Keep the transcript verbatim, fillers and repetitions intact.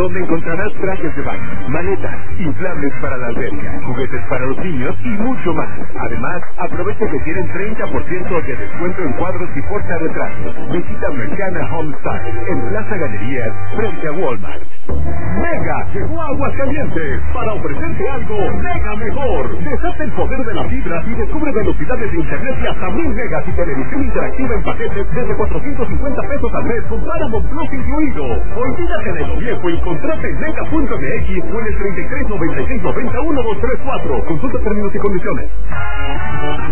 donde encontrarás trajes de baño, maletas, inflables para la alberca, juguetes para los niños y mucho más. Además, aprovecha que tienen treinta por ciento de descuento en cuadros y portarretratos. Visita Mexicana Home Style en Plaza Galerías, frente a Walmart. Mega llegó a Aguascalientes para ofrecerte algo mega mejor. Desata el poder de la fibra y descubre velocidades de internet y hasta mil megas y televisión interactiva en paquetes desde cuatrocientos cincuenta pesos al mes con Paramount Plus incluido. Olvídate de lo viejo y contrata en mega punto m x o en el treinta y tres noventa y seis noventa y uno dos tres cuatro. Consulta términos y condiciones.